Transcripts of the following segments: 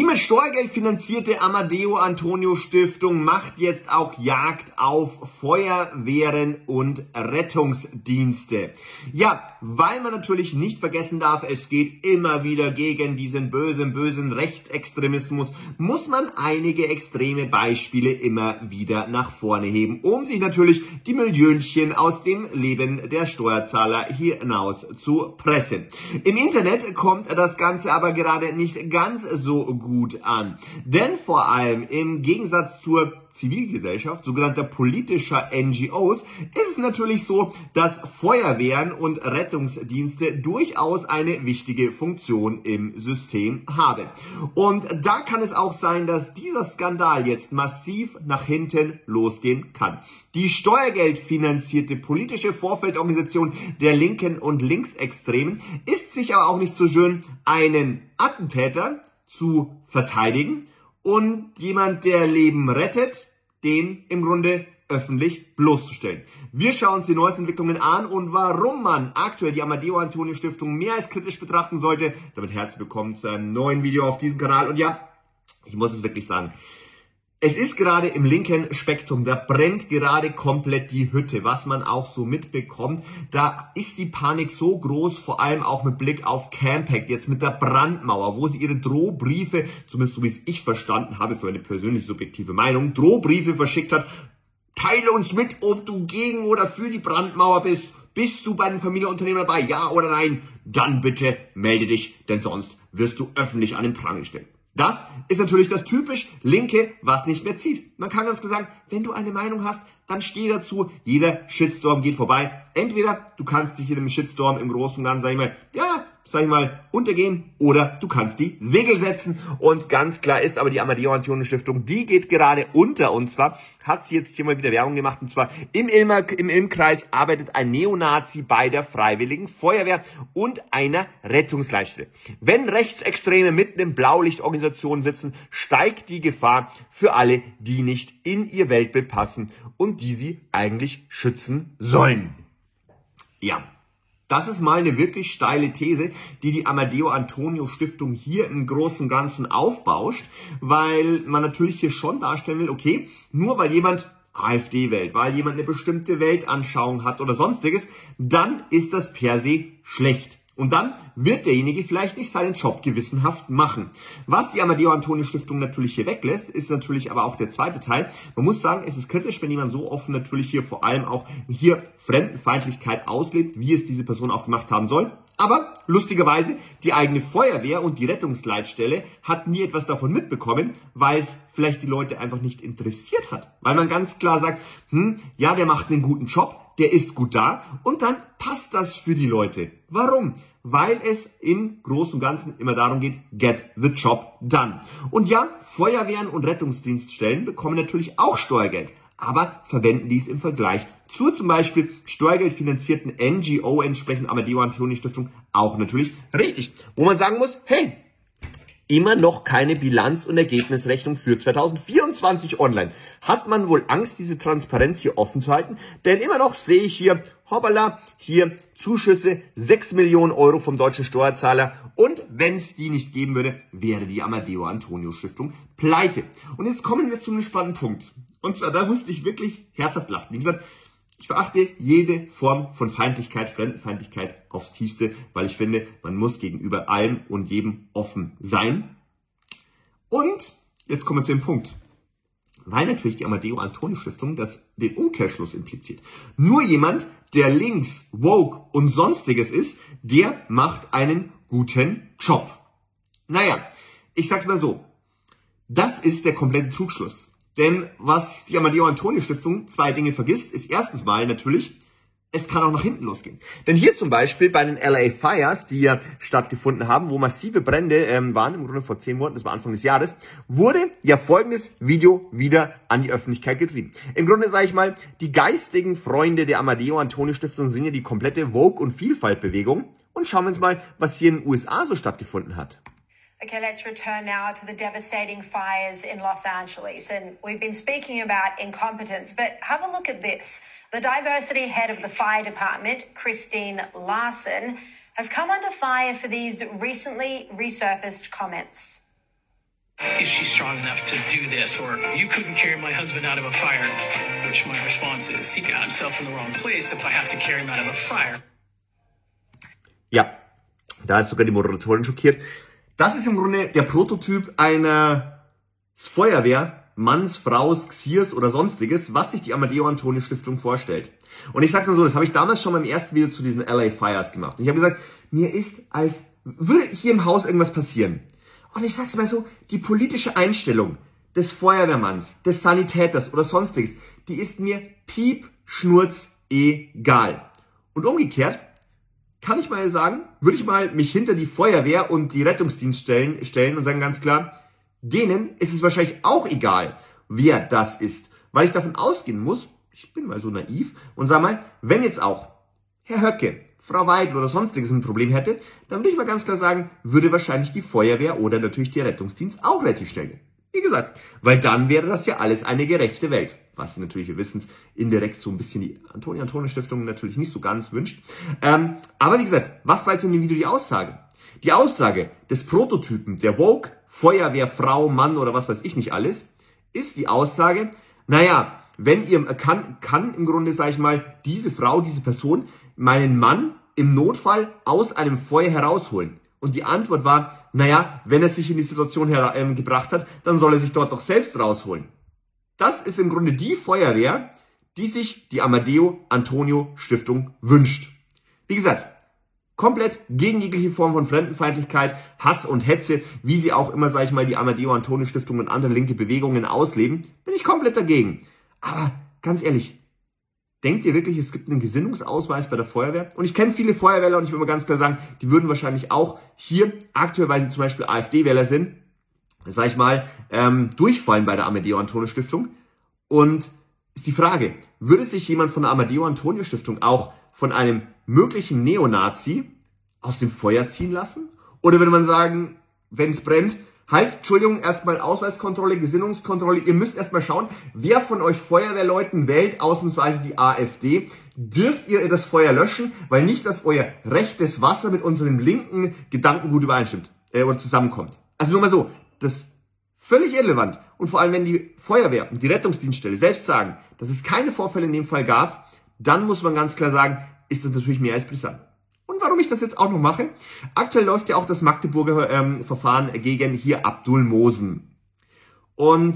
Die mit Steuergeld finanzierte Amadeo Antonio Stiftung macht jetzt auch Jagd auf Feuerwehren und Rettungsdienste. Ja, weil man natürlich nicht vergessen darf, es geht immer wieder gegen diesen bösen Rechtsextremismus, muss man einige extreme Beispiele immer wieder nach vorne heben, um sich natürlich die Millionchen aus dem Leben der Steuerzahler hinaus zu pressen. Im Internet kommt das Ganze aber gerade nicht ganz so gut an. Denn vor allem im Gegensatz zur Zivilgesellschaft, sogenannter politischer NGOs, ist es natürlich so, dass Feuerwehren und Rettungsdienste durchaus eine wichtige Funktion im System haben. Und da kann es auch sein, dass dieser Skandal jetzt massiv nach hinten losgehen kann. Die steuergeldfinanzierte politische Vorfeldorganisation der Linken und Linksextremen ist sich aber auch nicht so schön, einen Attentäter zu verteidigen und jemand, der Leben rettet, den im Grunde öffentlich bloßzustellen. Wir schauen uns die neuesten Entwicklungen an und warum man aktuell die Amadeo Antonio Stiftung mehr als kritisch betrachten sollte. Damit herzlich willkommen zu einem neuen Video auf diesem Kanal. Und ja, ich muss es wirklich sagen, es ist gerade im linken Spektrum, da brennt gerade komplett die Hütte, was man auch so mitbekommt. Da ist die Panik so groß, vor allem auch mit Blick auf Campact, jetzt mit der Brandmauer, wo sie ihre Drohbriefe, zumindest so wie es ich verstanden habe, für eine persönlich subjektive Meinung, Drohbriefe verschickt hat. Teile uns mit, ob du gegen oder für die Brandmauer bist. Bist du bei den Familienunternehmern dabei, ja oder nein? Dann bitte melde dich, denn sonst wirst du öffentlich an den Pranger gestellt. Das ist natürlich das typisch Linke, was nicht mehr zieht. Man kann ganz klar sagen, wenn du eine Meinung hast, dann steh dazu. Jeder Shitstorm geht vorbei. Entweder du kannst dich in einem Shitstorm im Großen und Ganzen, sag ich mal, untergehen, oder du kannst die Segel setzen. Und ganz klar ist aber die Amadeo Antonio Stiftung, die geht gerade unter. Und zwar hat sie jetzt hier mal wieder Werbung gemacht. Und zwar im Ilmkreis arbeitet ein Neonazi bei der Freiwilligen Feuerwehr und einer Rettungsleitstelle. Wenn Rechtsextreme mitten in Blaulichtorganisationen sitzen, steigt die Gefahr für alle, die nicht in ihr Weltbild passen und die sie eigentlich schützen sollen. Ja. Das ist mal eine wirklich steile These, die Amadeo Antonio Stiftung hier im Großen und Ganzen aufbauscht, weil man natürlich hier schon darstellen will, okay, nur weil jemand AfD wählt, weil jemand eine bestimmte Weltanschauung hat oder sonstiges, dann ist das per se schlecht. Und dann wird derjenige vielleicht nicht seinen Job gewissenhaft machen. Was die Amadeo Antonio Stiftung natürlich hier weglässt, ist natürlich aber auch der zweite Teil. Man muss sagen, es ist kritisch, wenn jemand so offen natürlich hier vor allem auch hier Fremdenfeindlichkeit auslebt, wie es diese Person auch gemacht haben soll. Aber lustigerweise, die eigene Feuerwehr und die Rettungsleitstelle hat nie etwas davon mitbekommen, weil es vielleicht die Leute einfach nicht interessiert hat. Weil man ganz klar sagt, ja, der macht einen guten Job, der ist gut da und dann passt das für die Leute. Warum? Weil es im Großen und Ganzen immer darum geht, get the job done. Und ja, Feuerwehren und Rettungsdienststellen bekommen natürlich auch Steuergeld, aber verwenden dies im Vergleich zur zum Beispiel steuergeldfinanzierten NGO, entsprechend Amadeo Antonio Stiftung, auch natürlich richtig. Wo man sagen muss, hey, immer noch keine Bilanz- und Ergebnisrechnung für 2024 online. Hat man wohl Angst, diese Transparenz hier offen zu halten? Denn immer noch sehe ich hier, hoppala, hier Zuschüsse, 6 Millionen Euro vom deutschen Steuerzahler. Und wenn es die nicht geben würde, wäre die Amadeo Antonio Stiftung pleite. Und jetzt kommen wir zu einem spannenden Punkt. Und zwar, da musste ich wirklich herzhaft lachen. Wie gesagt, ich verachte jede Form von Feindlichkeit, Fremdenfeindlichkeit aufs Tiefste, weil ich finde, man muss gegenüber allem und jedem offen sein. Und jetzt kommen wir zu dem Punkt. Weil natürlich die Amadeo Antonio Stiftung den Umkehrschluss impliziert. Nur jemand, der links, woke und sonstiges ist, der macht einen guten Job. Naja, ich sag's mal so. Das ist der komplette Trugschluss. Denn was die Amadeo Antonio Stiftung zwei Dinge vergisst, ist erstens mal natürlich, es kann auch nach hinten losgehen. Denn hier zum Beispiel bei den LA Fires, die ja stattgefunden haben, wo massive Brände waren, im Grunde vor 10 Monaten, das war Anfang des Jahres, wurde ja folgendes Video wieder an die Öffentlichkeit getrieben. Im Grunde sage ich mal, die geistigen Freunde der Amadeo Antonio Stiftung sind ja die komplette Woke- und Vielfaltbewegung. Und schauen wir uns mal, was hier in den USA so stattgefunden hat. Okay, let's return now to the devastating fires in Los Angeles. And we've been speaking about incompetence, but have a look at this. The diversity head of the fire department, Christine Larson, has come under fire for these recently resurfaced comments. Is she strong enough to do this? Or you couldn't carry my husband out of a fire, which my response is, he got himself in the wrong place if I have to carry him out of a fire. Ja, da ist sogar die Moderatorin schockiert. Das ist im Grunde der Prototyp einer Feuerwehr, Manns, Fraus, Xiers oder sonstiges, was sich die Amadeo Antonio Stiftung vorstellt. Und ich sag's mal so, das habe ich damals schon beim ersten Video zu diesen LA Fires gemacht. Und ich habe gesagt, mir ist, als würde hier im Haus irgendwas passieren. Und ich sag's mal so, die politische Einstellung des Feuerwehrmanns, des Sanitäters oder sonstiges, die ist mir piepschnurz egal. Und umgekehrt kann ich mal sagen, würde ich mal mich hinter die Feuerwehr und die Rettungsdienst stellen und sagen ganz klar, denen ist es wahrscheinlich auch egal, wer das ist. Weil ich davon ausgehen muss, ich bin mal so naiv und sag mal, wenn jetzt auch Herr Höcke, Frau Weidel oder sonstiges ein Problem hätte, dann würde ich mal ganz klar sagen, würde wahrscheinlich die Feuerwehr oder natürlich der Rettungsdienst auch relativ schnell gehen. Wie gesagt, weil dann wäre das ja alles eine gerechte Welt. Was sie natürlich, wir wissen es, indirekt so ein bisschen die Antonio Stiftung natürlich nicht so ganz wünscht. Aber wie gesagt, was war jetzt in dem Video die Aussage? Die Aussage des Prototypen der Woke, Feuerwehr, Frau, Mann oder was weiß ich nicht alles, ist die Aussage, naja, wenn ihr, kann im Grunde, sage ich mal, diese Frau, diese Person, meinen Mann im Notfall aus einem Feuer herausholen. Und die Antwort war, naja, wenn er sich in die Situation gebracht hat, dann soll er sich dort doch selbst rausholen. Das ist im Grunde die Feuerwehr, die sich die Amadeo Antonio Stiftung wünscht. Wie gesagt, komplett gegen jegliche Form von Fremdenfeindlichkeit, Hass und Hetze, wie sie auch immer, sage ich mal, die Amadeo Antonio Stiftung und andere linke Bewegungen ausleben, bin ich komplett dagegen. Aber ganz ehrlich, denkt ihr wirklich, es gibt einen Gesinnungsausweis bei der Feuerwehr? Und ich kenne viele Feuerwehrler und ich will mal ganz klar sagen, die würden wahrscheinlich auch hier, aktuell, weil sie zum Beispiel AfD-Wähler sind, sag ich mal, durchfallen bei der Amadeo Antonio Stiftung. Und ist die Frage, würde sich jemand von der Amadeo Antonio Stiftung auch von einem möglichen Neonazi aus dem Feuer ziehen lassen? Oder würde man sagen, wenn es brennt, halt, Entschuldigung, erstmal Ausweiskontrolle, Gesinnungskontrolle. Ihr müsst erstmal schauen, wer von euch Feuerwehrleuten wählt, ausnahmsweise die AfD. Dürft ihr das Feuer löschen, weil nicht, dass euer rechtes Wasser mit unserem linken Gedankengut übereinstimmt oder zusammenkommt. Also nur mal so, das ist völlig irrelevant. Und vor allem, wenn die Feuerwehr und die Rettungsdienststelle selbst sagen, dass es keine Vorfälle in dem Fall gab, dann muss man ganz klar sagen, ist das natürlich mehr als brisant. Und warum ich das jetzt auch noch mache, aktuell läuft ja auch das Magdeburger Verfahren gegen hier Abdul Mosen. Und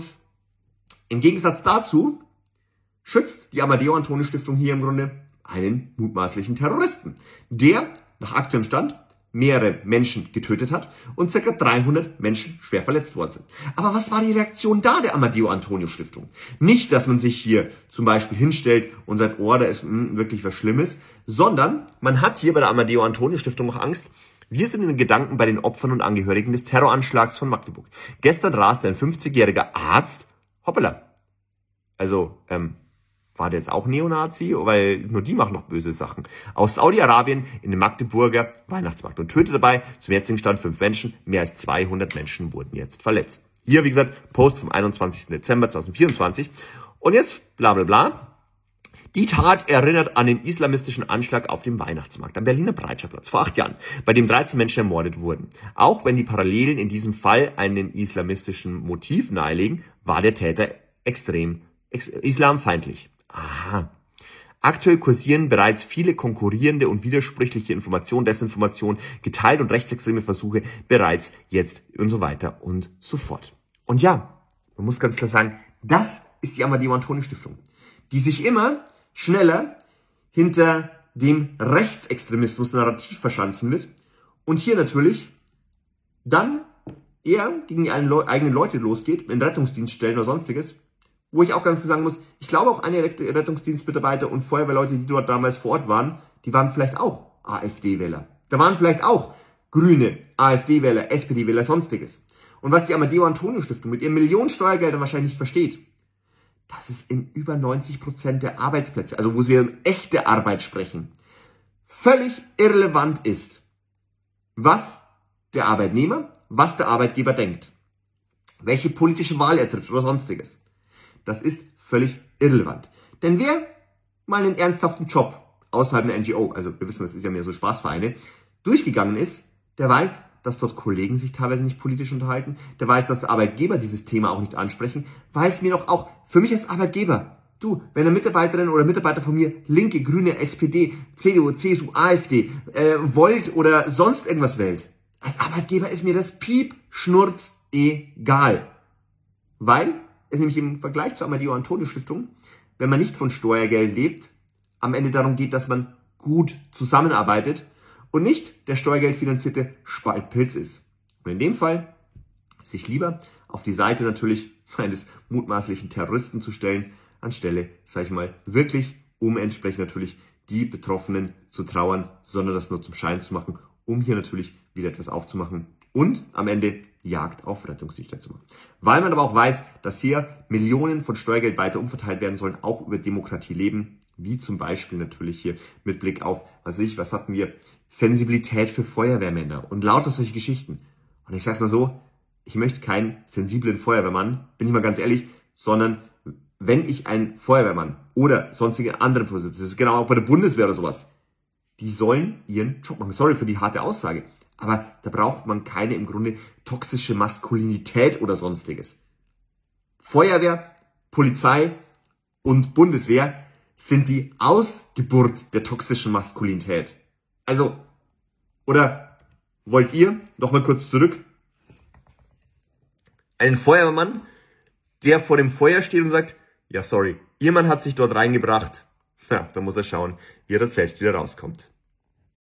im Gegensatz dazu schützt die Amadeo Antonio Stiftung hier im Grunde einen mutmaßlichen Terroristen, der nach aktuellem Stand mehrere Menschen getötet hat und ca. 300 Menschen schwer verletzt worden sind. Aber was war die Reaktion da der Amadeo Antonio Stiftung? Nicht, dass man sich hier zum Beispiel hinstellt und sagt, oh, da ist wirklich was Schlimmes, sondern man hat hier bei der Amadeo Antonio Stiftung noch Angst. Wir sind in den Gedanken bei den Opfern und Angehörigen des Terroranschlags von Magdeburg. Gestern raste ein 50-jähriger Arzt, hoppala, also war der jetzt auch Neonazi? Weil nur die machen noch böse Sachen. Aus Saudi-Arabien in den Magdeburger Weihnachtsmarkt und tötete dabei zum jetzigen Stand 5 Menschen. Mehr als 200 Menschen wurden jetzt verletzt. Hier, wie gesagt, Post vom 21. Dezember 2024. Und jetzt, bla bla bla. Die Tat erinnert an den islamistischen Anschlag auf dem Weihnachtsmarkt am Berliner Breitscheidplatz vor 8 Jahren, bei dem 13 Menschen ermordet wurden. Auch wenn die Parallelen in diesem Fall einen islamistischen Motiv nahelegen, war der Täter extrem islamfeindlich. Aha. Aktuell kursieren bereits viele konkurrierende und widersprüchliche Informationen, Desinformationen, geteilt und rechtsextreme Versuche bereits jetzt und so weiter und so fort. Und ja, man muss ganz klar sagen, das ist die Amadeo Antonio Stiftung, die sich immer schneller hinter dem Rechtsextremismus-Narrativ verschanzen wird und hier natürlich dann eher gegen die eigenen Leute losgeht, in Rettungsdienststellen oder sonstiges, wo ich auch ganz klar sagen muss, ich glaube auch einige Rettungsdienstmitarbeiter und Feuerwehrleute, die dort damals vor Ort waren, die waren vielleicht auch AfD-Wähler. Da waren vielleicht auch Grüne, AfD-Wähler, SPD-Wähler, sonstiges. Und was die Amadeo Antonio Stiftung mit ihren Millionen Steuergeldern wahrscheinlich nicht versteht, dass es in über 90% der Arbeitsplätze, also wo wir um echte Arbeit sprechen, völlig irrelevant ist, was der Arbeitnehmer, was der Arbeitgeber denkt, welche politische Wahl er trifft oder sonstiges. Das ist völlig irrelevant. Denn wer mal einen ernsthaften Job außerhalb einer NGO, also wir wissen, das ist ja mehr so Spaßvereine, durchgegangen ist, der weiß, dass dort Kollegen sich teilweise nicht politisch unterhalten. Der weiß, dass Arbeitgeber dieses Thema auch nicht ansprechen, weil es mir doch auch, für mich als Arbeitgeber, du, wenn eine Mitarbeiterin oder Mitarbeiter von mir Linke, Grüne, SPD, CDU, CSU, AfD, Volt oder sonst irgendwas wählt, als Arbeitgeber ist mir das Piep-Schnurz egal. Weil es nämlich im Vergleich zur Amadeo-Antonio-Stiftung, wenn man nicht von Steuergeld lebt, am Ende darum geht, dass man gut zusammenarbeitet und nicht der steuergeldfinanzierte Spaltpilz ist. Und in dem Fall sich lieber auf die Seite natürlich eines mutmaßlichen Terroristen zu stellen, anstelle, sag ich mal, wirklich, um entsprechend natürlich die Betroffenen zu trauern, sondern das nur zum Schein zu machen, um hier natürlich wieder etwas aufzumachen und am Ende Jagd auf Rettungsdienste zu machen. Weil man aber auch weiß, dass hier Millionen von Steuergeld weiter umverteilt werden sollen, auch über Demokratie leben, wie zum Beispiel natürlich hier mit Blick auf, was hatten wir, Sensibilität für Feuerwehrmänner und lauter solche Geschichten. Und ich sag's mal so, ich möchte keinen sensiblen Feuerwehrmann, bin ich mal ganz ehrlich, sondern wenn ich ein Feuerwehrmann oder sonstige andere Positionen, das ist genau auch bei der Bundeswehr oder sowas, die sollen ihren Job machen. Sorry für die harte Aussage, aber da braucht man keine im Grunde toxische Maskulinität oder sonstiges. Feuerwehr, Polizei und Bundeswehr sind die Ausgeburt der toxischen Maskulinität. Also, oder wollt ihr, nochmal kurz zurück, einen Feuerwehrmann, der vor dem Feuer steht und sagt, ja sorry, ihr Mann hat sich dort reingebracht, ja, da muss er schauen, wie er dort selbst wieder rauskommt.